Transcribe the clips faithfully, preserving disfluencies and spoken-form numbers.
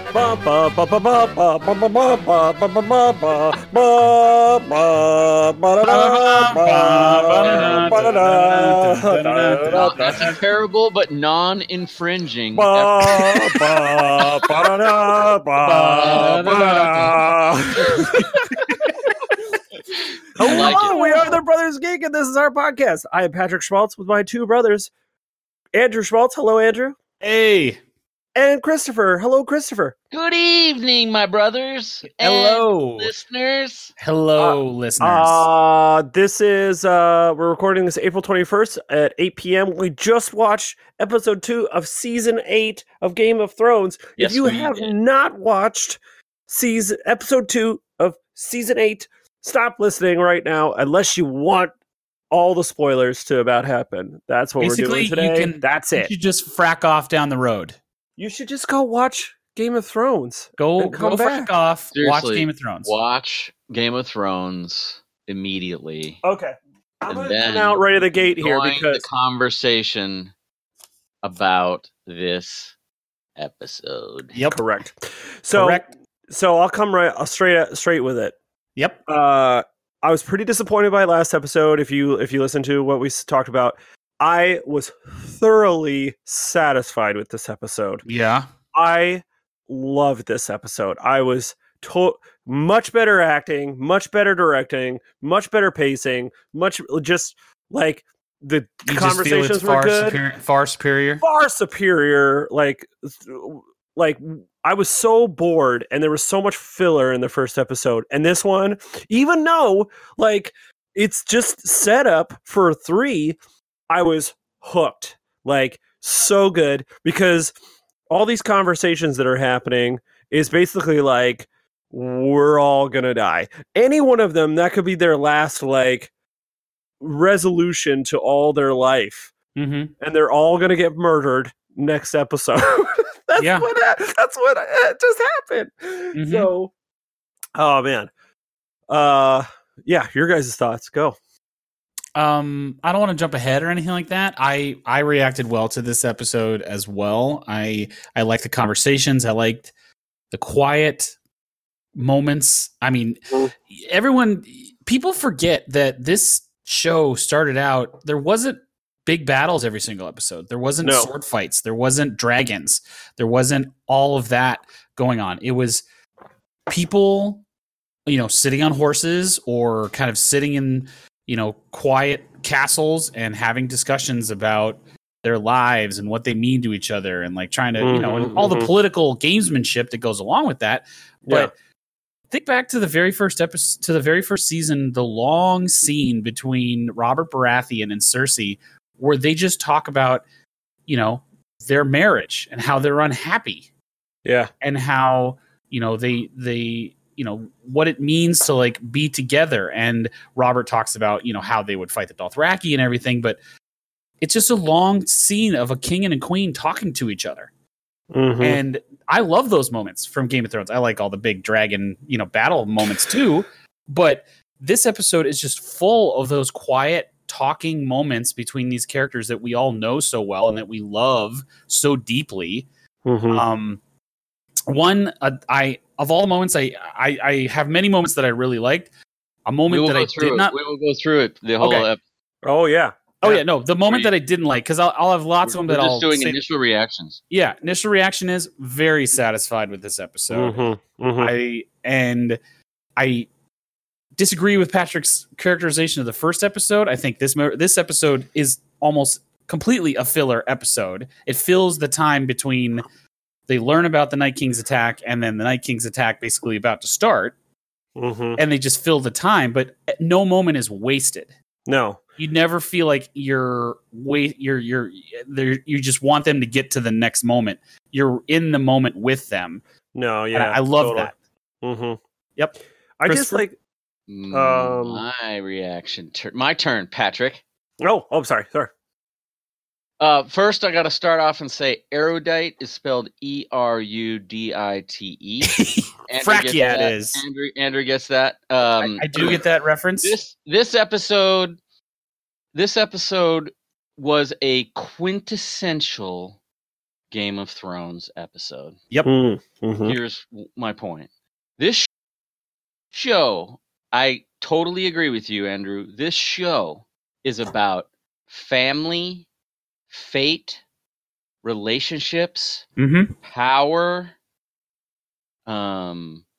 Ba ba ba ba ba ba ba ba ba ba ba ba ba ba ba ba Not, that's a terrible but non-infringing. ba ba ba ba ba. Hello, like it. we are the Brothers Geek, and this is our podcast. I am Patrick Schmaltz with my two brothers, Andrew Schmaltz. Hello, Andrew. Hey. And Christopher. Hello, Christopher. Good evening, my brothers. Hello. And listeners. Hello, Uh, listeners. Uh, this is, uh, we're recording this April twenty-first at eight p.m. We just watched episode two of season eight of Game of Thrones. Yes, if you we have did. not watched season episode two of season eight, stop listening right now unless you want all the spoilers to about happen. That's what Basically, we're doing you today. can- That's you it. should just frack off down the road. You should just go watch Game of Thrones. Go, And come go back. frack off. Watch Seriously, Game of Thrones. Watch Game of Thrones immediately. Okay. I'm And going to then come out right of the gate here Join because the conversation about this episode. Yep. correct. So Correct. so I'll come right I'll straight straight with it. Yep. Uh I was pretty disappointed by last episode. If you if you listen to what we s- talked about, I was thoroughly satisfied with this episode. Yeah. I loved this episode. I was to- much better acting, much better directing, much better pacing, much just like the You just feel conversations it's were far good. superior, far superior. Far superior. Like, like I was so bored, and there was so much filler in the first episode, and this one, even though like it's just set up for three, I was hooked. Like, so good because all these conversations that are happening is basically like we're all gonna die. Any one of them, that could be their last like resolution to all their life, Mm-hmm. and they're all gonna get murdered next episode. that's Yeah. what that's what uh, just happened. Mhm. So, oh man, uh, yeah, your guys' thoughts go. Um, I don't want to jump ahead or anything like that. I I reacted well to this episode as well. I I liked the conversations. I liked the quiet moments. I mean, Mhm. everyone people forget that this show started out, there wasn't big battles every single episode. There wasn't No. sword fights. There wasn't dragons. There wasn't all of that going on. It was people, you know, sitting on horses or kind of sitting in, you know, quiet castles and having discussions about their lives and what they mean to each other and like trying to, you know, and all the Mhm. political gamesmanship that goes along with that. But think back to the very first episode, to the very first season, the long scene between Robert Baratheon and Cersei, where they just talk about, you know, their marriage and how they're unhappy Yeah, and how, you know, they they you know what it means to like be together. And Robert talks about, you know, how they would fight the Dothraki and everything, but it's just a long scene of a king and a queen talking to each other. Mhm. And I love those moments from Game of Thrones. I like all the big dragon, you know, battle moments too. But this episode is just full of those quiet talking moments between these characters that we all know so well and that we love so deeply. Mhm. Um, one, uh, I of all the moments, I, I I have many moments that I really liked. A We moment will that go I through did it. not. We will go through it. The whole Okay. ep- Oh yeah. Oh Yeah. yeah, no, the moment We're- that I didn't like, because I'll, I'll have lots of them We're that just I'll doing say. initial reactions. Yeah, initial reaction is very satisfied with this episode. Mhm. Mhm. I and I disagree with Patrick's characterization of the first episode. I think this mo- this episode is almost completely a filler episode. It fills the time between they learn about the Night King's attack and then the Night King's attack basically about to start, Mhm. and they just fill the time. But at no moment is wasted. No. You never feel like you're wait you're you're there. You just want them to get to the next moment. You're in the moment with them. No. And Yeah. I, I love totally. that. Mm-hmm. Yep. I just Christopher? like. Mm, Um, my reaction. Tur- my turn, Patrick. Oh, oh, sorry, sorry. Uh, first, I got to start off and say erudite is spelled E R U D I T E. Andrew Frack gets yeah, it that. is. Andrew, Andrew gets that. Um, I, I do get that reference. this this episode. This episode was a quintessential Game of Thrones episode. Yep. Mm-hmm. Here's my point. This show, I totally agree with you, Andrew. This show is about family, fate, relationships, Mm-hmm. power, um,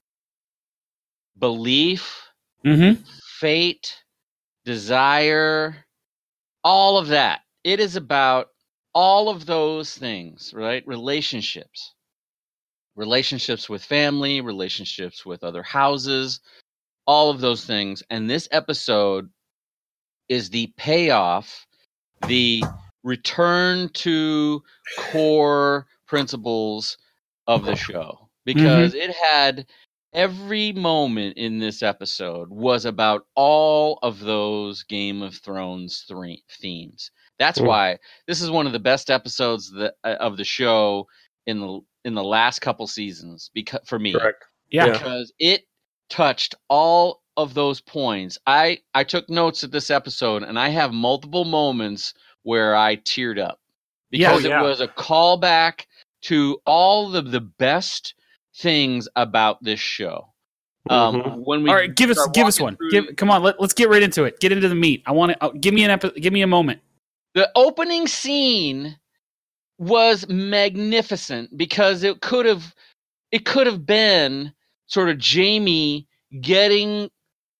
belief, Mm-hmm. fate, desire, all of that. It is about all of those things, right? Relationships. Relationships with family, relationships with other houses, all of those things. And this episode is the payoff, the return to core principles of the show. Because mm-hmm. it had every moment in this episode was about all of those Game of Thrones th- themes. That's mm. why this is one of the best episodes that, uh, of the show in the in the last couple seasons. Because for me, correct, yeah, because it touched all of those points. I I took notes at this episode, and I have multiple moments where I teared up because yeah, it yeah. was a callback to all of the best things about this show. Um, mm-hmm. When we all right, give us give us one. Through, give come on, let, let's get right into it. Get into the meat. I want to uh, give me an epi- give me a moment. The opening scene was magnificent because it could have it could have been sort of Jamie getting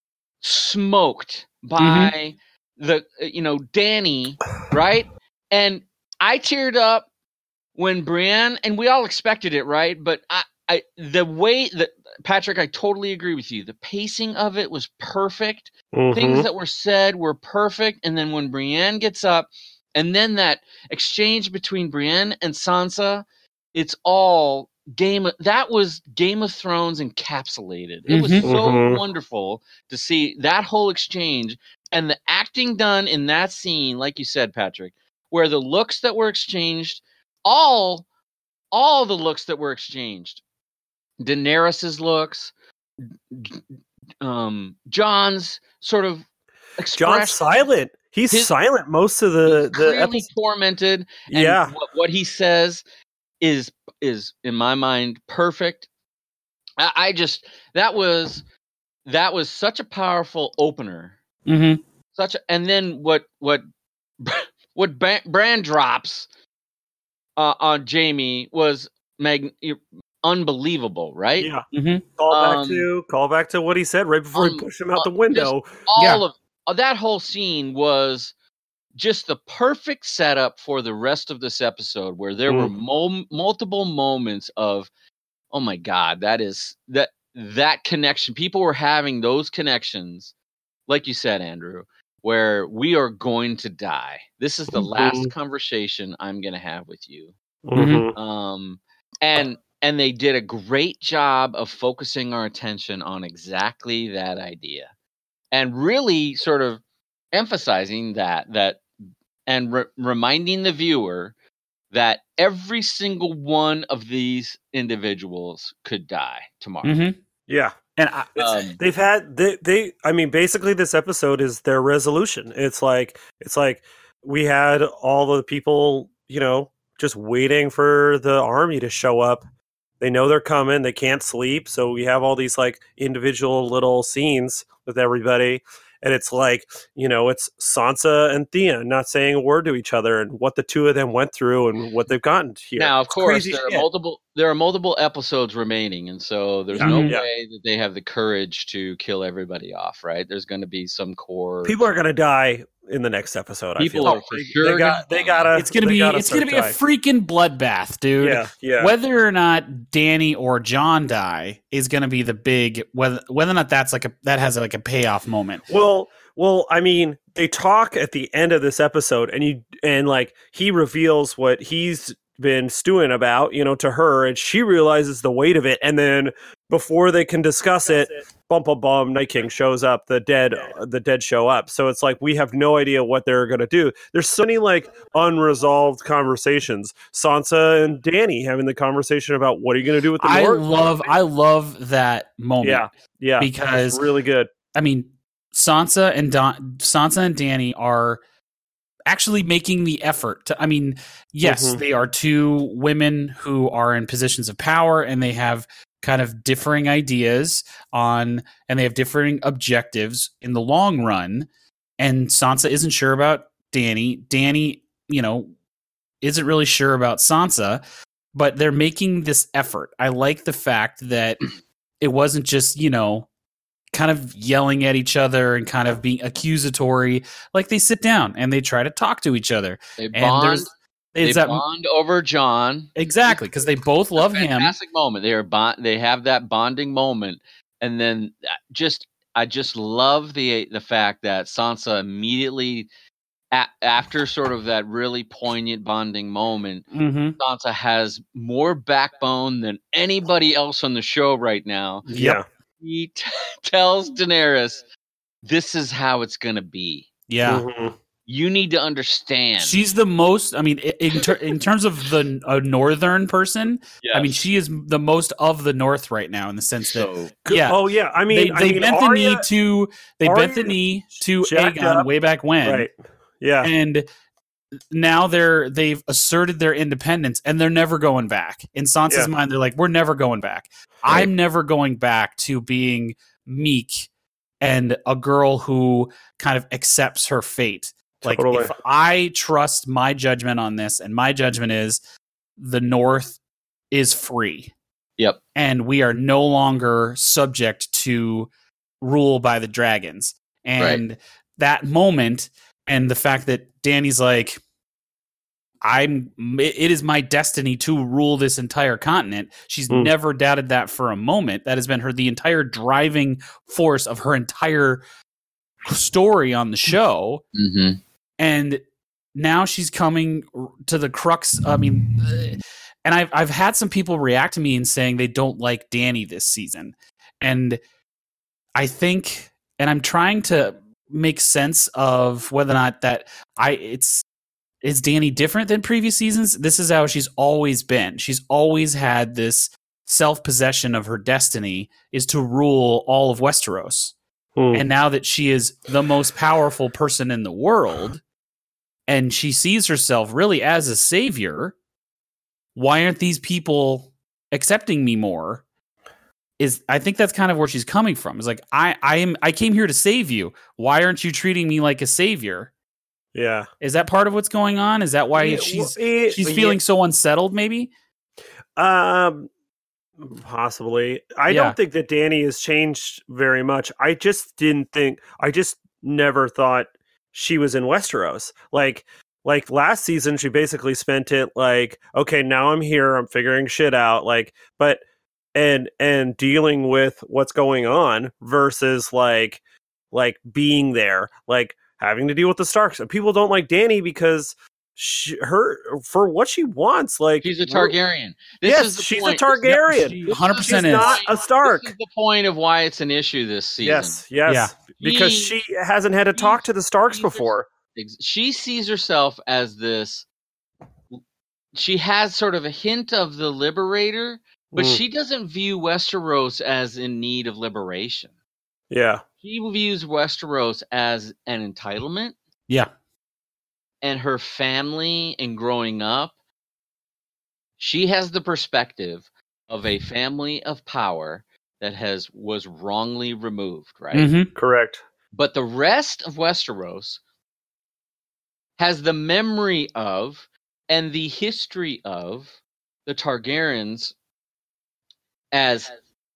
smoked by mm-hmm. the you know Dany, right? And I teared up when Brienne, and we all expected it, right? But I, I the way that Patrick, I totally agree with you. The pacing of it was perfect. Mm-hmm. Things that were said were perfect. And then when Brienne gets up, and then that exchange between Brienne and Sansa, it's all Game of, that was Game of Thrones encapsulated. It was mm-hmm. so mm-hmm. wonderful to see that whole exchange and the acting done in that scene, like you said, Patrick, where the looks that were exchanged, all all the looks that were exchanged. Daenerys's looks, um, John's sort of John's silent. He's his, silent most of the he's the clearly episode. tormented. And yeah, what, what he says is is in my mind perfect. I, I just that was that was such a powerful opener. Mm-hmm. Such a, and then what what what Bran drops uh, on Jamie was mag. Unbelievable, right? Yeah. Mm-hmm. Call back Um, to call back to what he said right before um, he pushed him out uh, the window. All yeah. of uh, that whole scene was just the perfect setup for the rest of this episode, where there mm. were mo- multiple moments of, oh my god, that is that that connection. People were having those connections, like you said, Andrew, where we are going to die. This is the mm-hmm. last conversation I'm going to have with you. Mm-hmm. Um, and And they did a great job of focusing our attention on exactly that idea and really sort of emphasizing that, that and re- reminding the viewer that every single one of these individuals could die tomorrow. Mm-hmm. Yeah. And I, um, they've had, they, they, I mean, basically this episode is their resolution. It's like, it's like we had all the people, you know, just waiting for the army to show up. They know they're coming. They can't sleep. So we have all these like individual little scenes with everybody. And it's like, you know, it's Sansa and Theon not saying a word to each other and what the two of them went through and what they've gotten here. Now, of it's course, there shit. are multiple there are multiple episodes remaining. And so there's yeah. no yeah. way that they have the courage to kill everybody off, right? There's going to be some core. People are going to die in the next episode. People I feel are like. for they, sure. They got. They gotta. It's gonna be. It's gonna be a freaking bloodbath, dude. Yeah, yeah. Whether or not Dany or Jon die is gonna be the big. Whether whether or not that's like a that has like a payoff moment. Well, well, I mean, they talk at the end of this episode, and you and like he reveals what he's been stewing about, you know, to her, and she realizes the weight of it, and then before they can discuss it, bum bum bum, Night King shows up. The dead, uh, the dead show up. So it's like we have no idea what they're gonna do. There's so many like unresolved conversations. Sansa and Dany having the conversation about what are you gonna do with the I North? love, I love that moment. Yeah, yeah, because it's really good. I mean, Sansa and Don, Sansa and Dany are actually making the effort to, I mean, yes, Mhm. they are two women who are in positions of power and they have kind of differing ideas on, and they have differing objectives in the long run. And Sansa isn't sure about Dany. Dany, you know, isn't really sure about Sansa, but they're making this effort. I like the fact that it wasn't just, you know, kind of yelling at each other and kind of being accusatory. Like they sit down and they try to talk to each other. They And bond. there's They it's that bond over John. exactly because they both love him. Fantastic moment. They are bond. They have that bonding moment, and then just I just love the the fact that Sansa immediately a- after sort of that really poignant bonding moment, Mm-hmm. Sansa has more backbone than anybody else on the show right now. Yeah. He t- tells Daenerys, "This is how it's gonna be. Yeah. Mhm. You need to understand." She's the most, I mean, i- in, ter- in terms of the a northern person, I mean, Yes. she is the most of the North right now in the sense that, so yeah, Oh yeah. I mean, they, I they mean, bent the Arya, knee to, they Arya bent the knee to jacked Aegon up. way back when. right. Yeah. And now they're they've asserted their independence and they're never going back. In Sansa's Yeah. mind, they're like, we're never going back. Right. I'm never going back to being meek and a girl who kind of accepts her fate. Like Totally. if I trust my judgment on this, and my judgment is the North is free. Yep. And we are no longer subject to rule by the dragons. And that moment, and the fact that Dany's like, I'm it is my destiny to rule this entire continent. She's Mm. never doubted that for a moment. That has been her the entire driving force of her entire story on the show. Mhm. And now she's coming to the crux. I mean, and I've I've had some people react to me and saying they don't like Dany this season, and I think, and I'm trying to make sense of whether or not that I it's is Dany different than previous seasons. This is how she's always been. She's always had this self possession of her destiny is to rule all of Westeros, Hmm. and now that she is the most powerful person in the world. And she sees herself really as a savior. Why aren't these people accepting me more? Is I think that's kind of where she's coming from. It's like I I am I came here to save you. Why aren't you treating me like a savior? Yeah. Is that part of what's going on? Is that why Yeah, she's well, it- she's yeah. feeling so unsettled? Maybe. Um, possibly. I Yeah. don't think that Dany has changed very much. I just didn't think. I just never thought she was in Westeros. Like, like last season, she basically spent it like, okay, now I'm here. I'm figuring shit out. Like, but and and dealing with what's going on versus like like being there, like having to deal with the Starks. And people don't like Dany because. She, her for what she wants, like She's a Targaryen. This yes, is the she's point. a Targaryen. She This one hundred is percent She's is. not a Stark. This is the point of why it's an issue this season. Yes, yes, Yeah. because He- she hasn't had to talk to the Starks He- before. Ex- She sees herself as this. She has sort of a hint of the liberator, but Mm, she doesn't view Westeros as in need of liberation. yeah, She views Westeros as an entitlement, Yeah. and her family and growing up, she has the perspective of a family of power that has was wrongly removed, right? Mm-hmm. correct. But the rest of Westeros has the memory of and the history of the Targaryens as,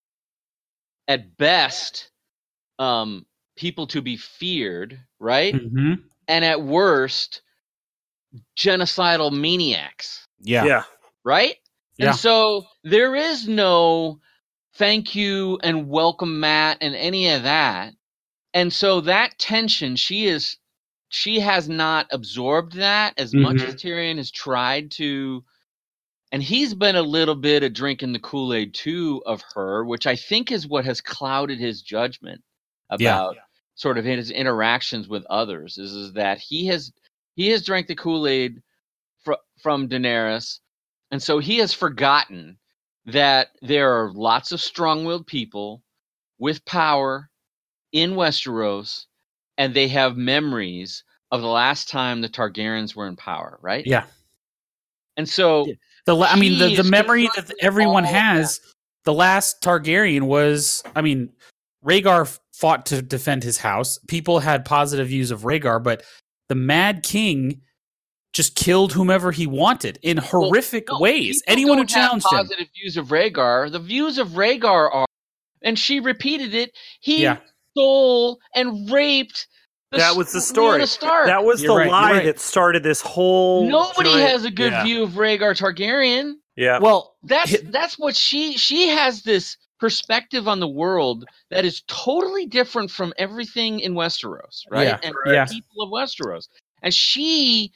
at best, um, people to be feared, right? Mm-hmm. And at worst, genocidal maniacs, Yeah. Yeah, right? Yeah. And so there is no thank you and welcome Matt and any of that. And so that tension, she is she has not absorbed that as much Mhm. as Tyrion has tried to, and he's been a little bit of drinking the Kool-Aid too of her, which I think is what has clouded his judgment about sort of his interactions with others, is, is that he has he has drank the Kool-Aid fr- from Daenerys, and so he has forgotten that there are lots of strong-willed people with power in Westeros, and they have memories of the last time the Targaryens were in power, right? Yeah. And so the la- I mean the, she the is memory that confronting everyone all of has, the last Targaryen was, I mean, Rhaegar fought to defend his house. People had positive views of Rhaegar, but the Mad King just killed whomever he wanted in horrific no, ways. people Anyone who don't have challenged him. positive views of Rhaegar. The views of Rhaegar are, and she repeated it, he Yeah. stole and raped the That was the S- story. Lyanna Stark. That was You're the right, you're lie right. that started this whole. Nobody giant- has a good yeah. view of Rhaegar Targaryen. Yeah. Well, That's hit- that's what she she has this perspective on the world that is totally different from everything in Westeros, right? Yeah, And yeah. the people of Westeros. And she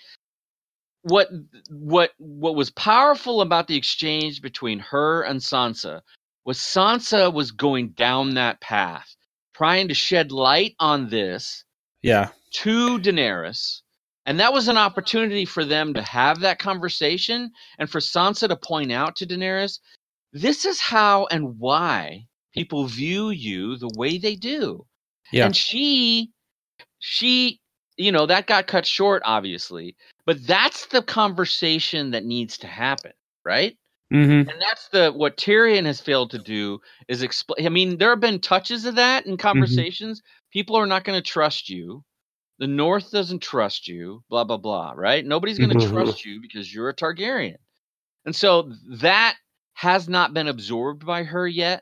what what what was powerful about the exchange between her and Sansa was Sansa was going down that path, trying to shed light on this yeah. to Daenerys. And that was an opportunity for them to have that conversation and for Sansa to point out to Daenerys, this is how and why people view you the way they do. Yeah. And she, she, you know, that got cut short, obviously. But that's the conversation that needs to happen, right? Mm-hmm. And that's the what Tyrion has failed to do is explain. I mean, there have been touches of that in conversations. Mm-hmm. People are not going to trust you. The North doesn't trust you, blah, blah, blah, right? Nobody's going to Mhm. trust you because you're a Targaryen. And so that has not been absorbed by her yet.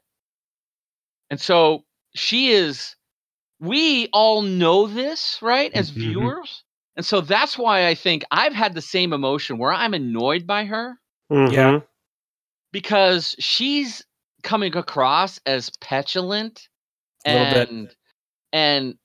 And so she is, we all know this, right, as Mhm. viewers. And so that's why I think I've had the same emotion where I'm annoyed by her Mhm. Yeah. because she's coming across as petulant A little bit. and, and,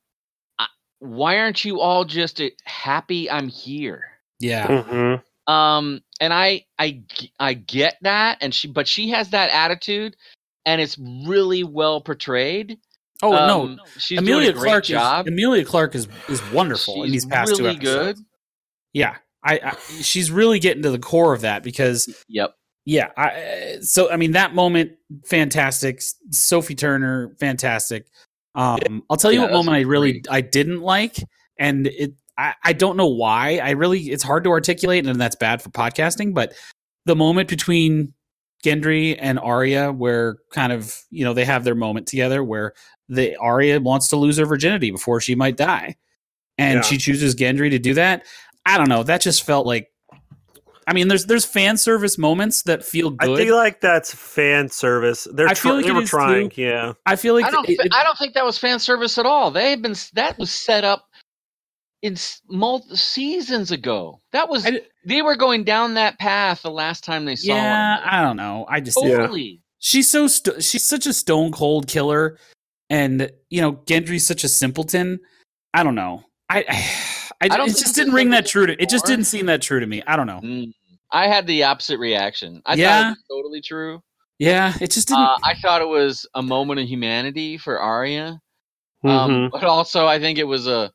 why aren't you all just uh, happy I'm here? Yeah. Mhm. Um, and I, I, I get that, and she, but she has that attitude, and it's really well portrayed. Oh Um, no, she's Amelia doing a great Clark job. is Amelia Clark is is wonderful She's in these past really two episodes. good. Yeah, I, I she's really getting to the core of that because Yep. yeah, I so I mean that moment fantastic. Sophie Turner fantastic. Um, I'll tell you Yeah, what that's moment I really great. I didn't like, and it I, I don't know why. I really it's hard to articulate, and that's bad for podcasting. But the moment between Gendry and Arya, where kind of you know they have their moment together, where the Arya wants to lose her virginity before she might die, and Yeah. she chooses Gendry to do that. I don't know. That just felt like. I mean, there's there's fan service moments that feel I good. think like that's fan service. They're I feel tr- like they it were is trying, too. yeah. I feel like I don't. it- thi- it- I don't think that was fan service at all. They had been. That was set up in s- multi seasons ago. That was. I- They were going down that path the last time they saw yeah, one another. I don't know. I just Yeah. Totally. she's so st- she's such a stone cold killer, and you know Gendry's such a simpleton. I don't know. I I, I, don't it think just it's didn't a ring that simpleton true to. It just anymore. didn't seem that true to me. I don't know. Mm. I had the opposite reaction. I Yeah. thought it was totally true. Yeah, it just didn't. Uh, I thought it was a moment of humanity for Arya. Um, Mhm. but also, I think it was a.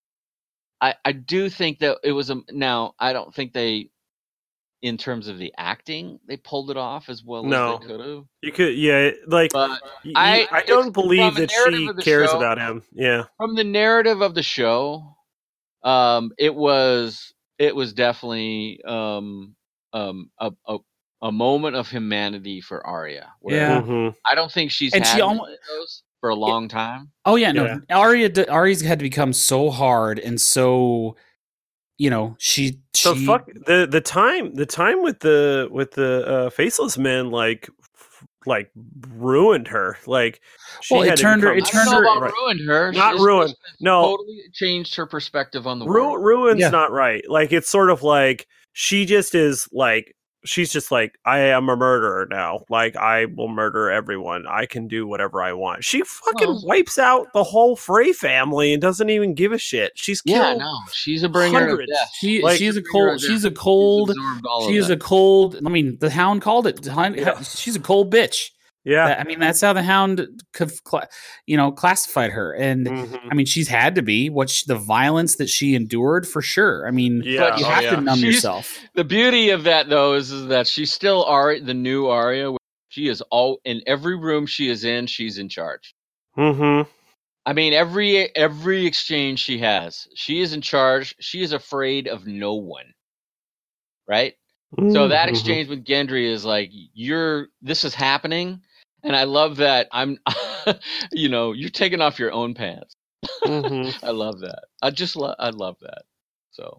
I I do think that it was a. Now, I don't think they, in terms of the acting, they pulled it off as well No. as they could have. You could, yeah, like But y- y- I- I, don't it's believe from the that narrative she of the cares show. about him. Yeah, from the narrative of the show, um, it was it was definitely um, um, a, a a moment of humanity for Arya. Where Yeah. Mhm. I don't think she's And had she one almo- of those for a long time. Oh yeah, no. Yeah. Arya d- Arya's had to become so hard and so, you know, she So she fuck the the time the time with the with the uh, faceless men like f- like ruined her. Like she Well, it had to turned her- become it I don't turned know her- about right. ruined her. She Not just- ruined. just No. totally changed her perspective on the Ru- world. ruin's Yeah. not right. Like it's sort of like she just is like she's just like I am a murderer now. Like I will murder everyone. I can do whatever I want. She fucking Well- wipes out the whole Frey family and doesn't even give a shit. She's Yeah, killed. no, she's a bringer hundreds. of death. she like, she's a bringer cold of death. she's a cold absorbed all she of is that. a cold I mean, the Hound called it. Hun- Yeah. She's a cold bitch. Yeah. That- I mean, that's how the Hound, c- cla- you know, classified her. And Mhm. I mean, she's had to be what she, the violence that she endured for sure. I mean, Yeah. But you Oh, have yeah. to numb She's- yourself. The beauty of that, though, is, is that she's still Arya, the new Arya. She is all in every room she is in. She's in charge. Mhm. I mean, every every exchange she has, she is in charge. She is afraid of no one, right? So that Mhm. exchange with Gendry is like, you're. This is happening, and I love that. I'm, you know, you're taking off your own pants. Mhm. I love that. I just love. I love that. So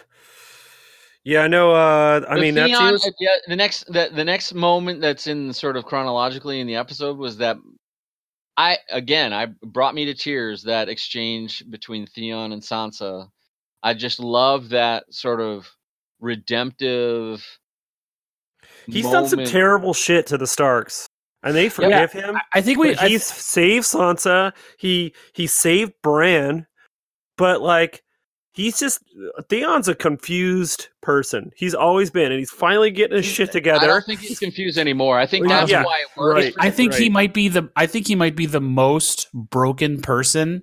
Yeah, I know. Uh, I the mean, that Theon, seems. uh, yeah, the next the, the next moment that's in sort of chronologically in the episode was that I again I brought me to tears, that exchange between Theon and Sansa. I just love that sort of redemptive He's done some moment. terrible shit to the Starks, and they forgive him. I think we. But I he's saved Sansa. He he saved Bran, but like he's just Theon's a confused person. He's always been, and he's finally getting his shit I together. don't think he's confused anymore. I think Well, that's yeah, why it works. right. for I think he right. might be the. I think he might be the most broken person.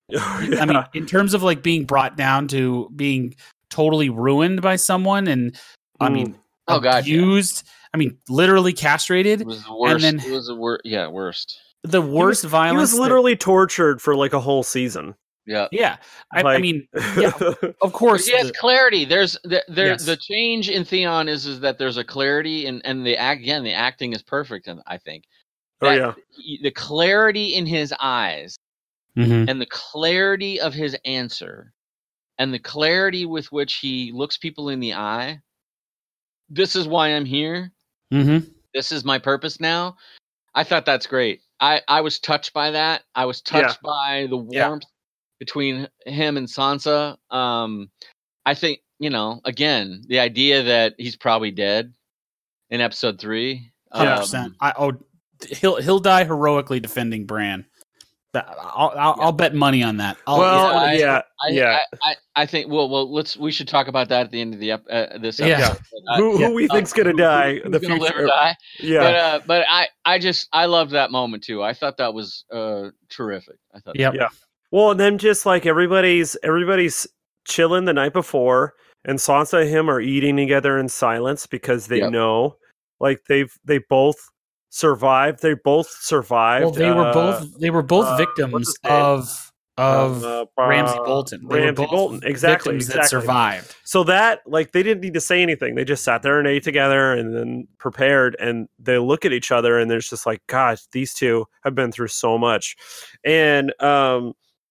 I mean, in terms of like being brought down to being totally ruined by someone, and I Mm. mean, Oh, God, yeah. abused. I mean, literally castrated. It was the worst. then- it was the worst. Yeah, worst. The he worst was, violence. He was that- literally tortured for like a whole season. Yeah. yeah, I, I Like- mean, yeah, of course. But he has the- clarity. There's the, there Yes. the change in Theon is is that there's a clarity, and and the act again the acting is perfect, and I think Oh that yeah. he- the clarity in his eyes Mhm. and the clarity of his answer and the clarity with which he looks people in the eye. This is why I'm here. Mhm. This is my purpose now. I thought that's great. I, I was touched by that. I was touched by the Yeah. warmth between him and Sansa. Um, I think, you know, again, the idea that he's probably dead in episode three. Hundred um, percent. I oh, he'll he'll die heroically defending Bran. That- I'll I'll, I'll bet money on that. I'll, Well, I- yeah, I, yeah. I, I, I think. Well, well, let's. We should talk about that at the end of the ep, uh, this Yeah. episode. Uh, who yeah. who we uh, think's gonna who- die? who- in the who's gonna live future? or die? Yeah. But uh, but I I just I loved that moment too. I thought that was uh terrific. I thought. Yep. Yeah. Well, and then just like everybody's everybody's chilling the night before, and Sansa and him are eating together in silence because they Yep. know, like they've they both survived. They both survived. Well, they were uh, both they were both uh, what's victims his name? of of uh, Ramsay uh, Bolton. They were Ramsay both Bolton, exactly, victims that exactly. survived. So that like they didn't need to say anything. They just sat there and ate together and then prepared, and they look at each other and there's just like, gosh, these two have been through so much. And um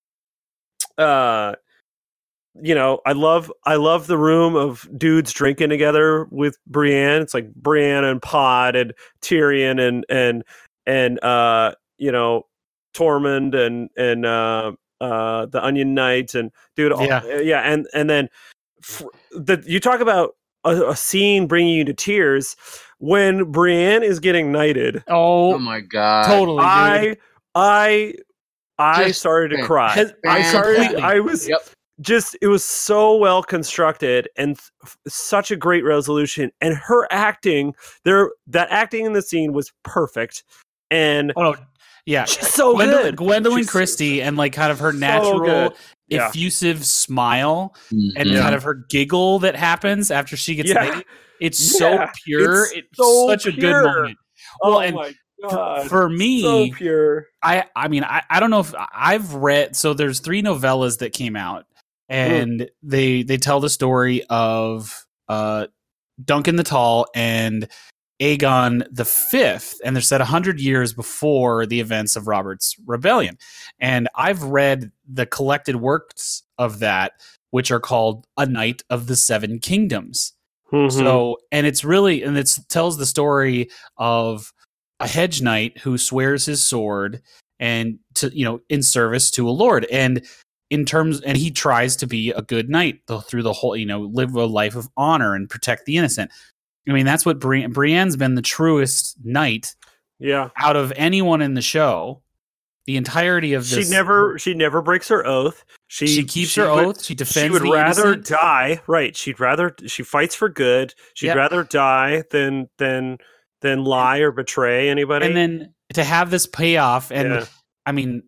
uh you know, I love I love the room of dudes drinking together with Brienne. It's like Brienne and Pod and Tyrion and and and uh you know Tormund and and uh uh the Onion Knight and dude all- Yeah. yeah and and then f- the you talk about a, a scene bringing you to tears when Brienne is getting knighted. Oh, Oh my god! totally, dude. I I I Just started to fan- cry. Has- I started. Completely. I was Yep. just. It was so well constructed and f- such a great resolution. And her acting, there, that acting in the scene was perfect. And Oh no, yeah. she's so Gwendolyn, good. Gwendolyn She's Christie and like kind of her so natural good. Yeah. effusive smile and Mhm. kind of her giggle that happens after she gets Yeah. knighted. It's Yeah. so pure. It's It's, so such a pure. good moment. Oh Well, and my For, god, for me, so pure. I I mean I, I don't know if I've read so there's three novellas that came out and they they tell the story of uh Duncan the Tall and Aegon the Fifth, and they're set a hundred years before the events of Robert's Rebellion. And I've read the collected works of that, which are called A Knight of the Seven Kingdoms. Mhm. So, and it's really, and it tells the story of a hedge knight who swears his sword and to, you know, in service to a lord. And in terms, and he tries to be a good knight though, through the whole, you know, live a life of honor and protect the innocent. I mean, that's what Bri- Brienne's been the truest knight yeah, out of anyone in the show. The entirety of this, she never she never breaks her oath. She she keeps her would- oath. She defends. She would the rather innocent. die, right? She'd rather she fights for good. She'd Yep. rather die than than than lie or betray anybody. And then to have this payoff, and Yeah. I mean,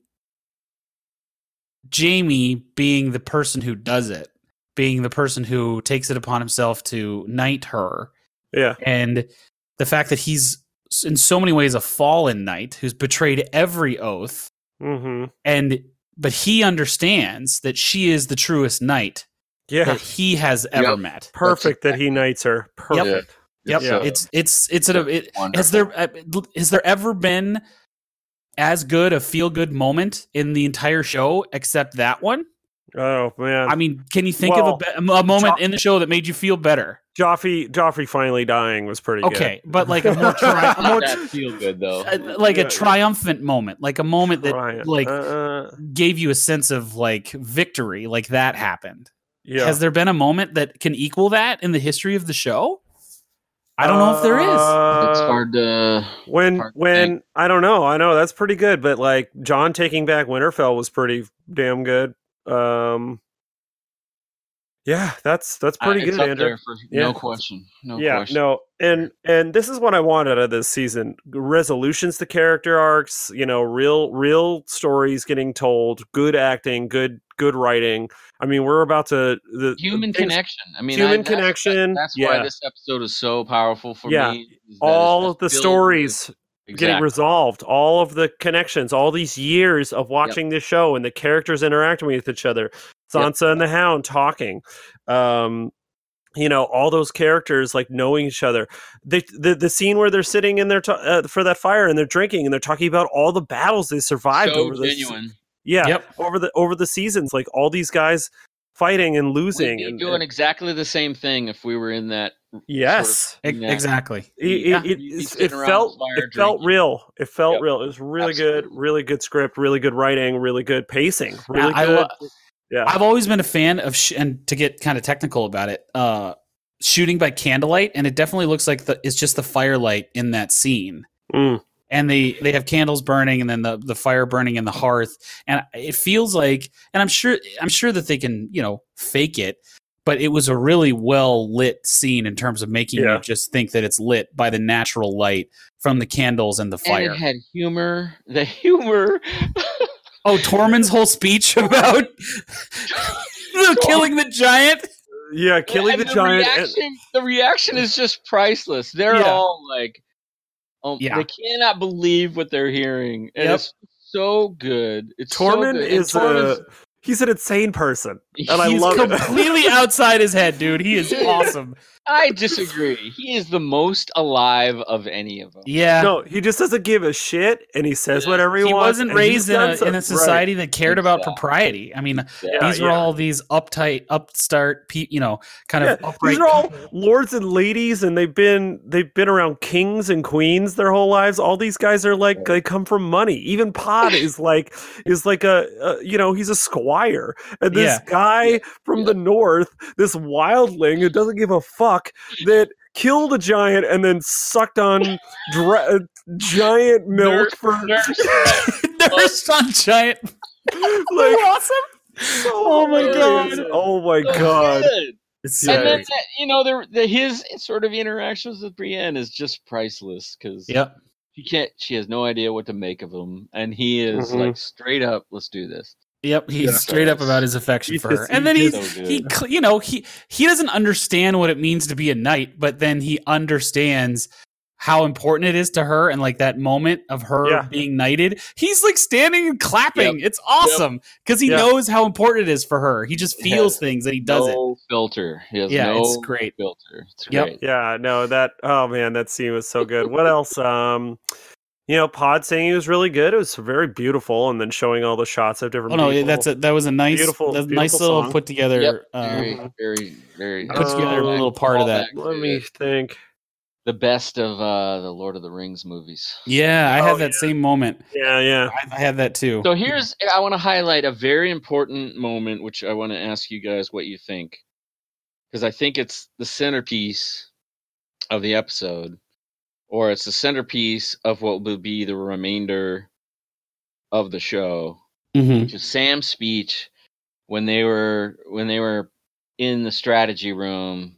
Jamie being the person who does it, being the person who takes it upon himself to knight her, yeah, and the fact that he's in so many ways a fallen knight who's betrayed every oath, mm-hmm. and but he understands that she is the truest knight Yeah, that he has ever Yep. met. perfect that he knights her. Perfect. Yep, Yeah. it's it's it's a, it, Wonderful. has there uh, has there ever been as good a feel good moment in the entire show except that one? Oh man, I mean, can you think Well, of a, be- a moment Jo- in the show that made you feel better? Joffrey Joffrey finally dying was pretty Okay, good. but like a more, tri- a more That feel good though. uh, like Yeah. a triumphant moment, like a moment that Ryan, like uh, gave you a sense of like victory, like that happened. yeah. Has there been a moment that can equal that in the history of the show? I don't know if there is. Uh, It's hard to When hard to when think. I don't know, I know that's pretty good, but like John taking back Winterfell was pretty damn good. Um, yeah, that's that's pretty Uh, good, it's up Andrew. there for Yeah. no question. No yeah, question. no, and and this is what I want out of this season: resolutions to character arcs. You know, real real stories getting told, good acting, good good writing. I mean, we're about to the Human things- connection. I mean, human I, that's, connection, That's yeah. why this episode is so powerful for Yeah. me. is that all it's of the filled stories with- getting Exactly. resolved, all of the connections, all these years of watching this show and the characters interacting with each other, Sansa and the Hound talking, um, you know, all those characters like knowing each other. They, the the scene where they're sitting in their t- uh, for that fire and they're drinking and they're talking about all the battles they survived So over this, genuine. yeah, Yep. over the over the seasons, like all these guys fighting and We'd losing be and, doing and exactly the same thing if we were in that. yes. Ex- Yeah. Exactly. It, Yeah. it, it, You'd be it's- sitting it around felt the fire it felt drinking. real. It felt Yep. real. It was really good, Absolutely. really good script, really good writing, really good pacing, really I, I good. lo- yeah, I've always been a fan of, sh- and to get kind of technical about it, uh, shooting by candlelight, and it definitely looks like the it's just the firelight in that scene. Mm. And they they have candles burning, and then the the fire burning in the hearth, and it feels like, and I'm sure I'm sure that they can you know fake it, but it was a really well lit scene in terms of making Yeah. you just think that it's lit by the natural light from the candles and the fire. And it had humor. The humor. Oh, Tormund's whole speech about killing the giant. yeah, killing And the, giant. and- Reaction, the reaction is just priceless. They're Yeah. all like, um, Yeah. they cannot believe what they're hearing. And Yep. it's so good. It's so Tormund good. And is Tormund's- a he's an insane person, and I He's love it. completely outside his head, dude. He is awesome. I disagree. He is the most alive of any of them. Yeah. No, he just doesn't give a shit, and he says whatever he, He wants. wasn't and he's raised in done a, so- in a right. society that cared about Exactly. propriety. I mean, Yeah, these were yeah. all these uptight, upstart, pe- you know, kind Yeah, of upright. these are all lords and ladies, and they've been they've been around kings and queens their whole lives. All these guys are like they come from money. Even Pod is like is like a, a you know he's a squire, and this Yeah. guy Yeah. from Yeah. the north, this wildling who doesn't give a fuck, that killed a giant and then sucked on dra- giant milk Nurse- for nurse- Nursed on giant. like awesome. so Oh my hilarious. God. Oh my So god! good. It's Yeah. And then great. that, you know, the, the his sort of interactions with Brienne is just priceless because Yep. she can't. She has no idea what to make of him, and he is Mhm. like straight up. Let's do this. Yep, he's Yeah. straight up about his affection He's for her, just- and then he's he just so he good. cl- you know he he doesn't understand what it means to be a knight, but then he understands how important it is to her, and like that moment of her Yeah. being knighted, he's like standing and clapping. It's awesome because he Yeah. knows how important it is for her. He just He feels has things and he does it. no filter. He has Yeah, no it's great. filter. It's Yep. great. Yeah, no, that oh man, that scene was so good. What else? Um, you know, Pod saying he was really good. It was very beautiful, and then showing all the shots of different. Oh no, people. that's a, that was a nice, Beautiful- that's a nice beautiful little song. put together. Yep. uh, Very, very, very. Put together a Callback- little part of that. callback Let to me think. The best of uh, the Lord of the Rings movies. yeah, I Oh, had that yeah. same moment. Yeah, yeah. I, I had that too. So here's, I want to highlight a very important moment, which I want to ask you guys what you think, because I think it's the centerpiece of the episode, or it's the centerpiece of what will be the remainder of the show, Mhm. which is Sam's speech when they were when they were in the strategy room,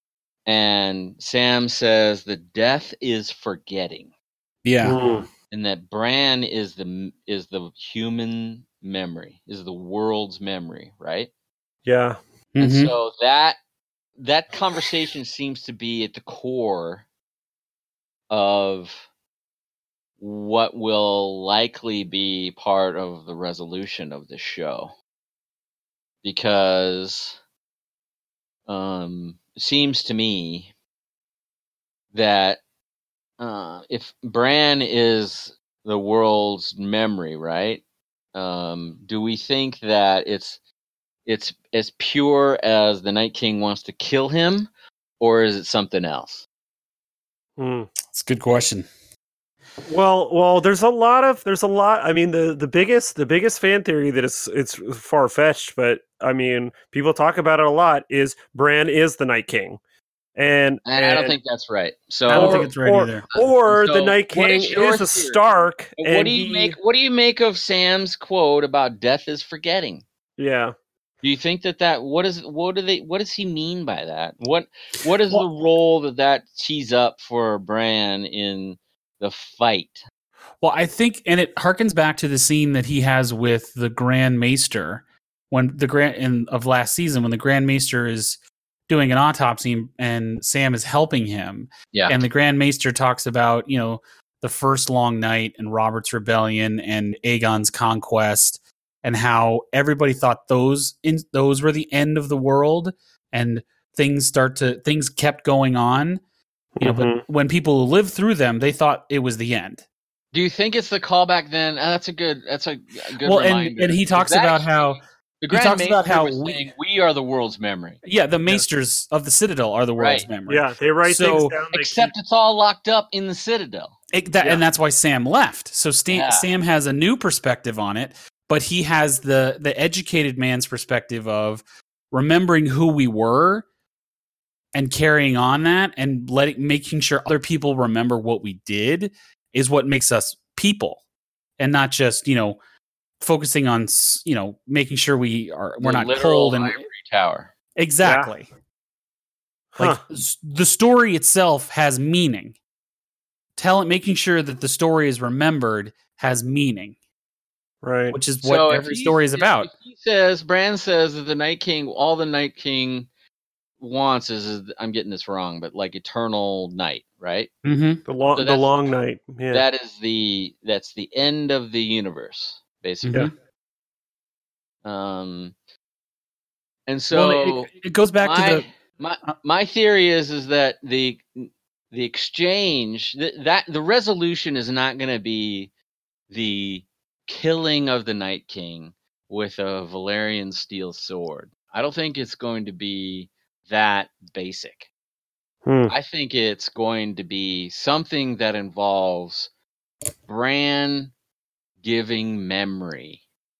and Sam says that death is forgetting, Yeah. Mm. and that Bran is the is the human memory, is the world's memory, right? Yeah. And Mhm. so that that conversation seems to be at the core of what will likely be part of the resolution of the show, because um, it seems to me that uh, if Bran is the world's memory, right? Um, do we think that it's it's as pure as the Night King wants to kill him, or is it something else? Hmm. That's a good question. Well, well, there's a lot of there's a lot. I mean, the, the biggest the biggest fan theory that it's it's far fetched, but I mean, people talk about it a lot. Is Bran is the Night King, and, and I don't think that's right. So I don't or, think it's right or, either. Or So the Night what King is your is a theory? Stark. What and do you he, make? What do you make of Sam's quote about death is forgetting? Yeah. Do you think that that what is what do they what does he mean by that? What what is Well- the role that that tees up for Bran in the fight? Well, I think, and it harkens back to the scene that he has with the Grand Maester when the Grand in of last season when the Grand Maester is doing an autopsy and Sam is helping him, Yeah, and the Grand Maester talks about you know the first long night and Robert's rebellion and Aegon's conquest, and how everybody thought those in, those were the end of the world, and things start to things kept going on, you know. Mhm. But when people lived through them, they thought it was the end. do you think it's the callback then? Uh, that's a good. That's a, a good Well, reminder. and and he talks That- about how the he Grand talks about Maester how was we- saying, we are the world's memory, yeah, the Maesters of the Citadel are the world's Right. memory. Yeah, they write So- things down. They except it's all locked up in the Citadel. It- that, Yeah. and that's why Sam left. So Stan, Yeah. Sam has a new perspective on it, but he has the the educated man's perspective of remembering who we were and carrying on that and letting making sure other people remember what we did is what makes us people, and not just you know focusing on s- you know making sure we are we're The not literal cold and ivory tower. exactly. Huh. Like s- the story itself has meaning. Tell it, making sure that the story is remembered has meaning, right. which is what So if every he- story is if- about. If he says, Bran says that the Night King, all the Night King wants is, is I'm getting this wrong, but like eternal night, right? Mm-hmm. The long So the that's- long night. Yeah. That is the that's the end of the universe, basically. Mhm. Um, and so well, it, it goes back my, to the my uh, my theory is is that the the exchange th- that the resolution is not going to be the killing of the Night King with a Valerian steel sword. I don't think it's going to be that basic. Hmm. I think it's going to be something that involves Bran giving memory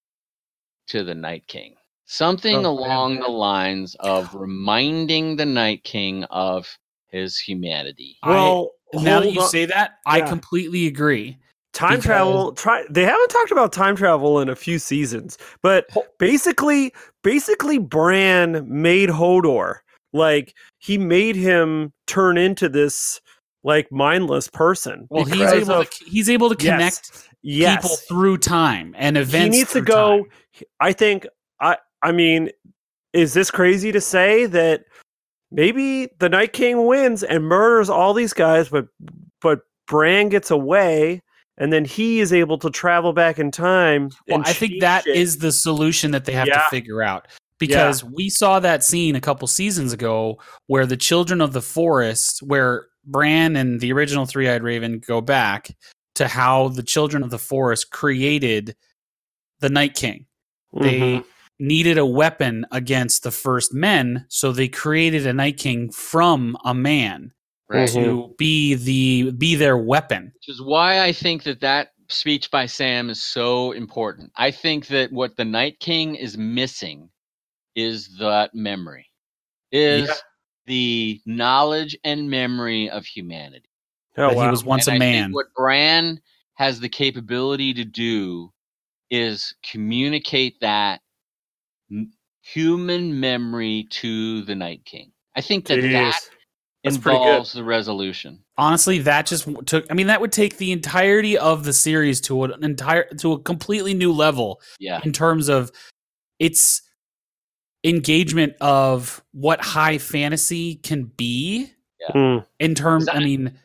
to the Night King. Something Oh, along the lines of reminding the Night King of his humanity. Well, now that hold you on. say that, I Yeah. completely agree. time because- travel try they haven't talked about time travel in a few seasons, but basically basically Bran made Hodor. Like he made him turn into this like mindless person. Well, he's because able of- to he's able to Yes. connect yes. people through time and events. He needs to through go time. I think I I mean, is this crazy to say that maybe the Night King wins and murders all these guys, but but Bran gets away, and then he is able to travel back in time. Well, and I think change that it. is the solution that they have Yeah. to figure out. Because we saw that scene a couple seasons ago where the Children of the Forest, where Bran and the original Three-Eyed Raven go back to how the Children of the Forest created the Night King. They Mhm. needed a weapon against the first men, so they created a Night King from a man Right. Mhm. to be the be their weapon. Which is why I think that that speech by Sam is so important. I think that what the Night King is missing is that memory, is Yeah. the knowledge and memory of humanity. Oh, that wow. he was once And a I man. think what Bran has the capability to do is communicate that m- human memory to the Night King. I think that Jeez. that That's pretty good. involves the resolution. Honestly, that just took. I mean, that would take the entirety of the series to an entire to a completely new level Yeah. in terms of its engagement of what high fantasy can be. Mm. In terms, Is that- I mean,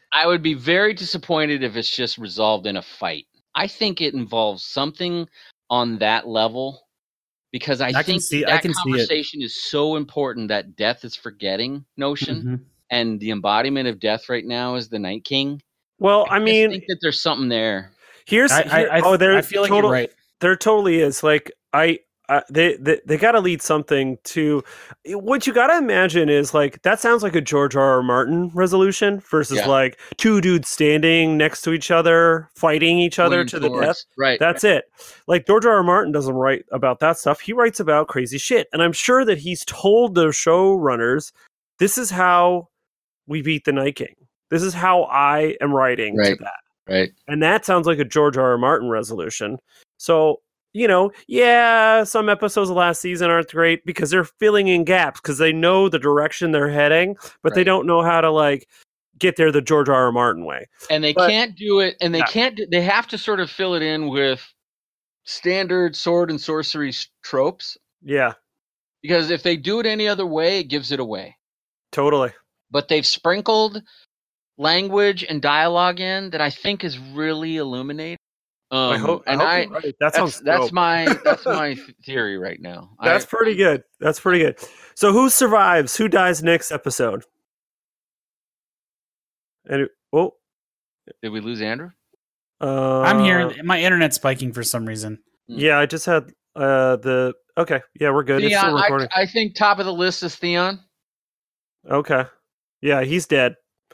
I would be very disappointed if it's just resolved in a fight. I think it involves something on that level because I, I can think see- that I can see it. conversation is so important, that death is forgetting notion, Mhm. and the embodiment of death right now is the Night King. Well, I I just mean, think that there's something there. here's I, here, I, I, oh, there. I feel like total, you're right. There totally is. Like I, uh, they they, they got to lead something to. What you got to imagine is like that sounds like a George R. R. Martin resolution versus Yeah. like two dudes standing next to each other, fighting each other Going to the towards- death. Right. That's it. Like George R. R. Martin doesn't write about that stuff. He writes about crazy shit, and I'm sure that he's told the showrunners, "This is how we beat the Night King. This is how I am writing to Right. that." Right. And that sounds like a George R. R. Martin resolution. So, you know, yeah, some episodes of last season aren't great because they're filling in gaps because they know the direction they're heading, but they Right. don't know how to like get there the George R. R. Martin way. And they But- can't do it, and they Yeah. can't. do- They have to sort of fill it in with standard sword and sorcery s- tropes, Yeah, because if they do it any other way, it gives it away. totally. But they've sprinkled language and dialogue in that I think is really illuminating. Um, I hope. and I, hope I, you're right. That that's sounds. that's dope. my that's my th- theory right now. That's I, pretty good. That's pretty good. So, who survives? Who dies next episode? And oh, Did we lose Andrew? uh, I'm here. My internet's spiking for some reason. Yeah, I just had uh the. Okay, yeah, we're good. It's Theon, still I, recording. I think top of the list is Theon. Okay. Yeah, he's dead.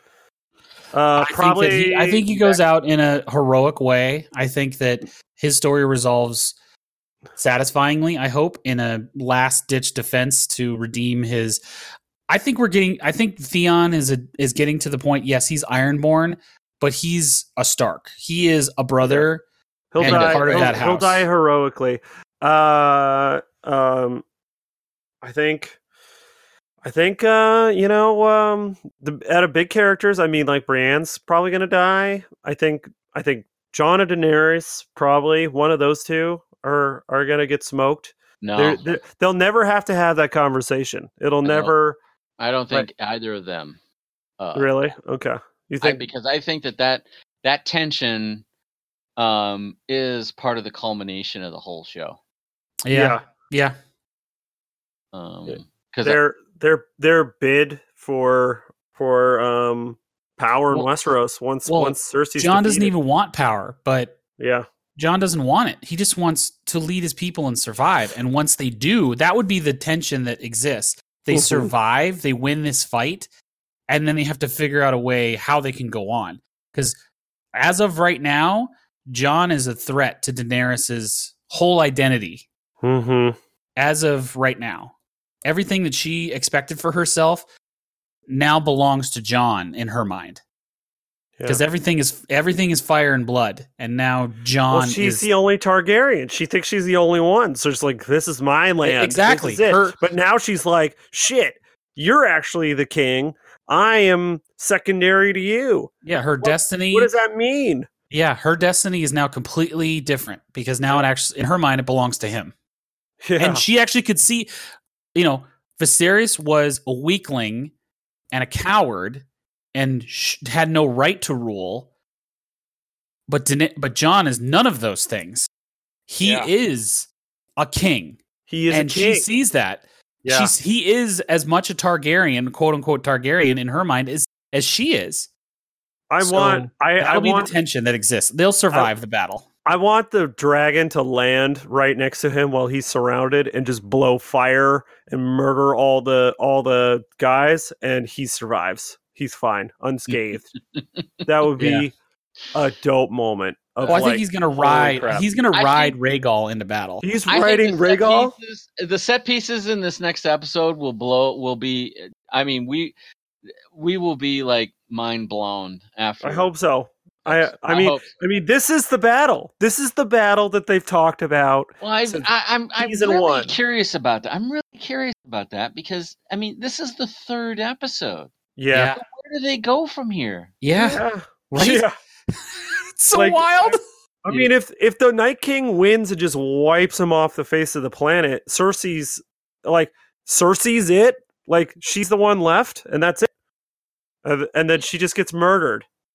Uh, I probably. Think that he, I think he goes out in a heroic way. I think that his story resolves satisfyingly. I hope in a last ditch defense to redeem his. I think we're getting. I think Theon is a, is getting to the point. Yes, he's Ironborn, but he's a Stark. He is a brother. he'll and die. part of he'll, that he'll house. die heroically. Uh, um, I think. I think. Uh, you know, um, the out of big characters, I mean, like Brienne's probably gonna die. I think. I think Jon and Daenerys probably one of those two are are gonna get smoked. No, They're, they're, they'll never have to have that conversation. It'll No. never. I don't think either of them. Uh, Really? Okay. You I, think? because I think that that, that tension um, is part of the culmination of the whole show. Yeah, yeah. Um, Yeah. because their their their bid for for um power in Well- Westeros once well, once Cersei's John doesn't defeated. even want power, but Yeah. John doesn't want it. He just wants to lead his people and survive. And once they do, that would be the tension that exists. They Mhm. survive, they win this fight, and then they have to figure out a way how they can go on. Because as of right now, John is a threat to Daenerys's whole identity. Mm-hmm. As of right now, everything that she expected for herself now belongs to John in her mind. Because everything is everything is fire and blood, and now John Well, she's is the only Targaryen. She thinks she's the only one. So it's like, this is my land. Exactly. This is it. Her- But now she's like, shit, you're actually the king. I am secondary to you. yeah her What- destiny. What does that mean? Yeah, her destiny is now completely different because now it actually, in her mind, it belongs to him. Yeah. And she actually could see, you know, Viserys was a weakling and a coward and sh- had no right to rule. But Dana- but John is none of those things. He Yeah. is a king, he is and a king. she sees that. Yeah. She's he is as much a Targaryen, quote unquote Targaryen, in her mind as as she is. I So want. I, I That'll be want. the tension that exists. They'll survive the battle. I want the dragon to land right next to him while he's surrounded and just blow fire and murder all the all the guys, and he survives. He's fine, unscathed. That would be Yeah. a dope moment. Of Well, I like, think he's gonna holy ride. crap. He's gonna I ride think- Rhaegal into battle. He's I think riding the set Rhaegal. pieces- The set pieces in this next episode will blow. Will be. I mean, we we will be like mind blown after. I hope so. I I I mean hope so. I mean this is the battle. This is the battle that they've talked about. Well, I, since I, I'm I'm season really one. curious about that. I'm really curious about that because I mean, this is the third episode. Yeah. Where do they go from here? Yeah, Yeah. right. Yeah. It's so Like, wild. I mean, if if the Night King wins and just wipes him off the face of the planet, Cersei's like Cersei's it. Like she's the one left, and that's it. And, and then she just gets murdered.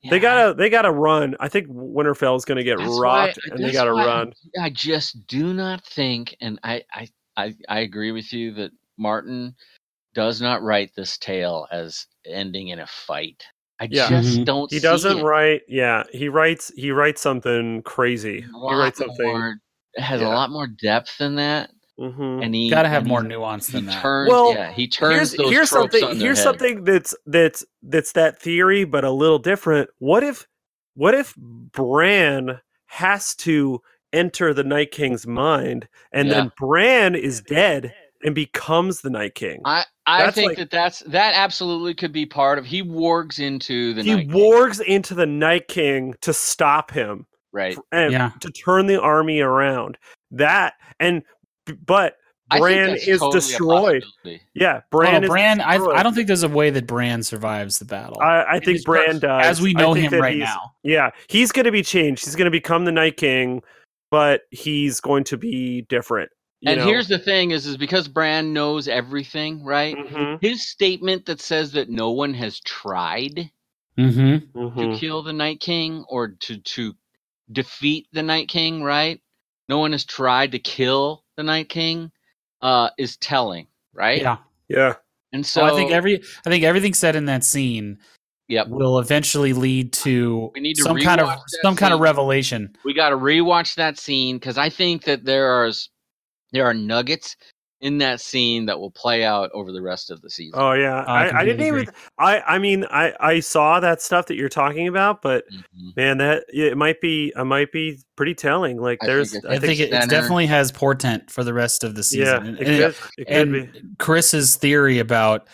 They gotta, they gotta run. I think Winterfell's gonna get That's rocked, why- and they that's gotta why run. I just do not think, and I, I, I, I agree with you that Martin does not write this tale as ending in a fight. I Yeah. just Mhm. don't. He see doesn't it. write. Yeah, he writes. He writes something crazy. A He lot writes something. more- it has yeah. a lot more depth than that, hmm and he Got to have and more he- nuance He than that. turns, Well, yeah, he turns here's those here's tropes something on their here's head. something that's that's that's that theory, but a little different. What if what if Bran has to enter the Night King's mind, and Yeah. then Bran is dead and becomes the Night King? I, I That's think like- that that's that absolutely could be part of. He wargs into the he Night King, wargs into the Night King to stop him right? and Yeah. to turn the army around. That and but I think Bran that's is totally a destroyed. possibility. Yeah, Oh, Bran no, is Bran, I, destroyed. I don't think there's a way that Bran survives the battle. I, I think his per- Bran does. as we I know think him that right he's- now. Yeah, he's going to be changed. He's going to become the Night King, but he's going to be different. You And know? here's the thing: is is because Bran knows everything, right? Mhm, His statement that says that no one has tried Mm-hmm. mhm. to kill the Night King or to to defeat the Night King, right? No one has tried to kill the Night King, uh, is telling, right? Yeah. Yeah, And So so I think every I think everything said in that scene Yep. will eventually lead to We need to some kind of rewatch that some kind of scene. revelation. we got to rewatch that scene because I think that there are there are nuggets in that scene that will play out over the rest of the season. Oh yeah, I I, I didn't completely even. I I mean, I I saw that stuff that you're talking about, but Mhm. man, that it might be. It might be pretty telling. Like I there's. think I think it, it center- definitely has portent for the rest of the yeah, season. it And- could. It could and be. Chris's theory about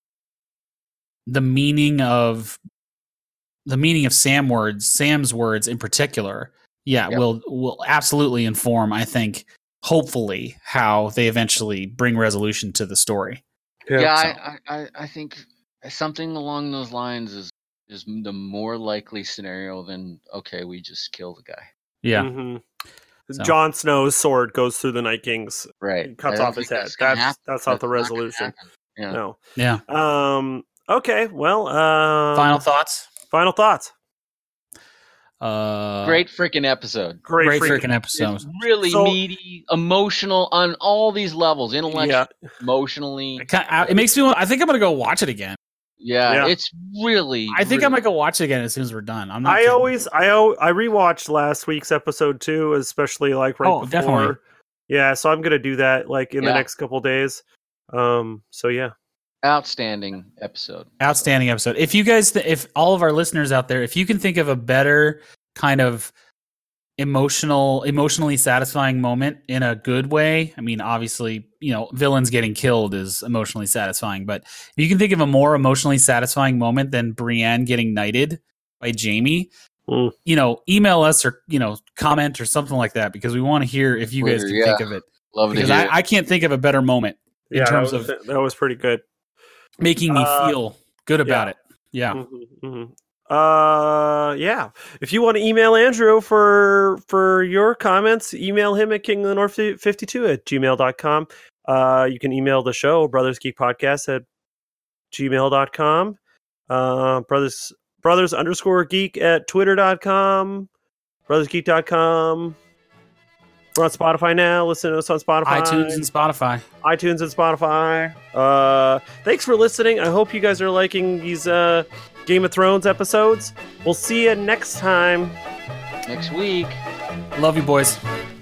the meaning of the meaning of Sam words, Sam's words in particular, yeah, Yep. will will absolutely inform, I think, hopefully, how they eventually bring resolution to the story. Yeah, so. I, I, I think something along those lines is is the more likely scenario than okay, we just kill the guy. Yeah. Mhm. So. Jon Snow's sword goes through the Night King's. Right. It cuts I don't off his think head. That's, gonna That's happen. that's not the That's gonna resolution. happen. Yeah. No. Yeah. Um. Okay. Well. Uh, Final thoughts. Final thoughts. Uh, Great freaking episode. Great, great freaking. freaking episode. It's really So- meaty, emotional on all these levels, intellectually, Yeah. emotionally. It, kinda- I- it makes me want. I think I'm gonna go watch it again. Yeah, Yeah. it's really. I think I really- might go watch it again as soon as we're done. I'm not. I kidding. always, I al- I rewatched last week's episode too, especially like right Oh, before. definitely. Yeah, so I'm gonna do that like in the Yeah. next couple days. Um. So yeah. outstanding episode. Outstanding episode. If you guys, th- if all of our listeners out there, if you can think of a better kind of emotional, emotionally satisfying moment in a good way, I mean, obviously, you know, villains getting killed is emotionally satisfying, but if you can think of a more emotionally satisfying moment than Brienne getting knighted by Jaime, Mm. you know, email us or, you know, comment or something like that because we want to hear if you guys Twitter, can yeah. think of it. Love to Because hear. I, it. I can't think of a better moment in Yeah, terms that was, of that was pretty good. making me Uh, feel good about it. Yeah. Mhm, mhm. Uh, yeah. If you want to email Andrew for for your comments, email him at king of the north fifty-two at gmail dot com. Uh, you can email the show, Brothers Geek Podcast at gmail dot com. Uh, brothers brothers underscore geek at twitter dot com. brothers geek dot com. We're on Spotify now. Listen to us on Spotify. iTunes and Spotify. iTunes and Spotify. Uh, thanks for listening. I hope you guys are liking these uh, Game of Thrones episodes. We'll see you next time. Next week. Love you, boys.